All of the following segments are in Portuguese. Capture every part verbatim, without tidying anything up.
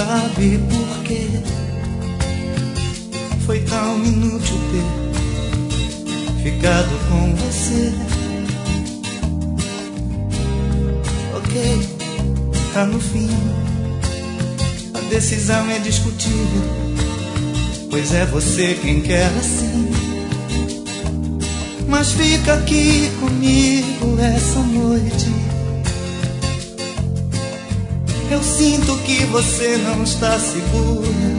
Sabe por quê? Foi tão inútil ter ficado com você. Ok, tá no fim. A decisão é discutível, pois é você quem quer assim. Mas fica aqui comigo essa noite. Eu sinto que você não está segura.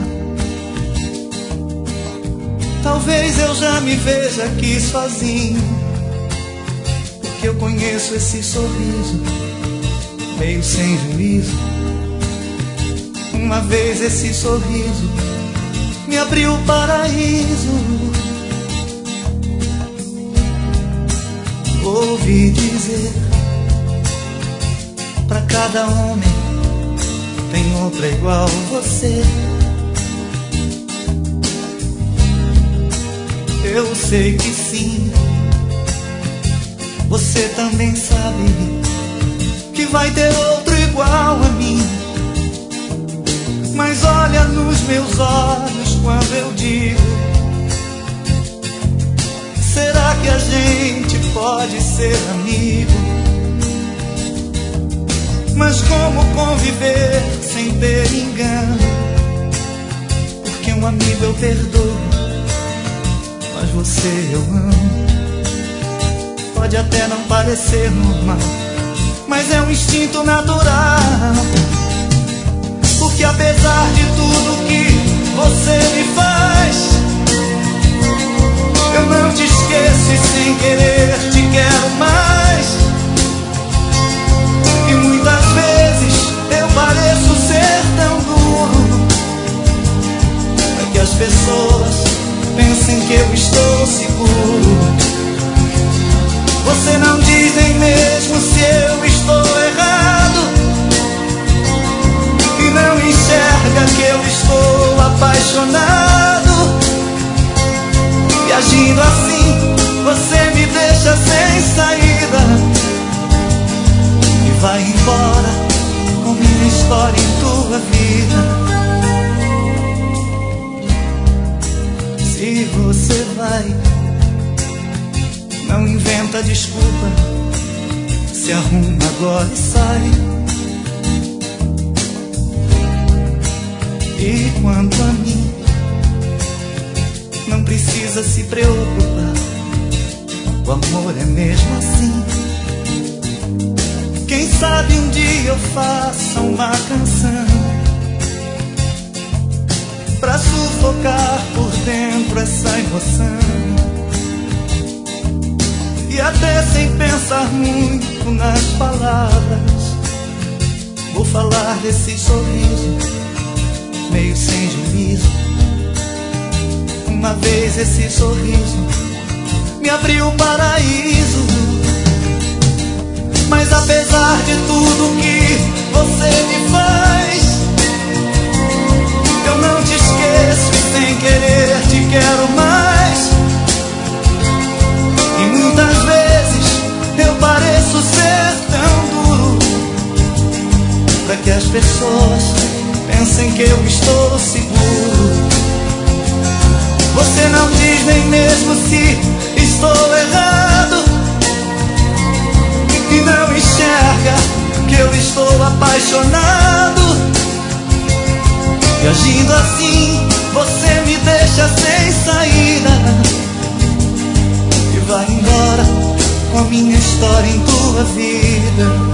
Talvez eu já me veja aqui sozinho, porque eu conheço esse sorriso meio sem juízo. Uma vez esse sorriso me abriu o paraíso. Ouvi dizer, pra cada homem tem outra igual você. Eu sei que sim, você também sabe que vai ter outro igual a mim. Mas olha nos meus olhos quando eu digo: será que a gente pode ser amigo? Mas como conviver sem ter engano? Porque um amigo eu perdoo, mas você eu amo. Pode até não parecer normal, mas é um instinto natural. Porque apesar de tudo que você me faz, eu não te esqueço e sem querer te quero mais. E muitas vezes eu pareço ser tão duro, para que as pessoas pensem que eu estou seguro. Você não diz nem mesmo se eu estou errado, e não enxerga que eu estou apaixonado. E agindo assim, você me deixa sem saída e vai embora com minha história em tua vida. Se você vai, não inventa desculpa, se arruma agora e sai. E quanto a mim, não precisa se preocupar, o amor é mesmo assim. Quem sabe um dia eu faça uma canção pra sufocar por dentro essa emoção. E até sem pensar muito nas palavras, vou falar desse sorriso meio sem juízo. Uma vez esse sorriso me abriu o paraíso. Mas apesar de tudo que você me faz, eu não te esqueço e sem querer te quero mais. E muitas vezes eu pareço ser tão duro, para que as pessoas pensem que eu estou seguro. Você não diz nem mesmo se estou errado, e não enxerga que eu estou apaixonado. E agindo assim, você me deixa sem saída e vai embora com a minha história em tua vida.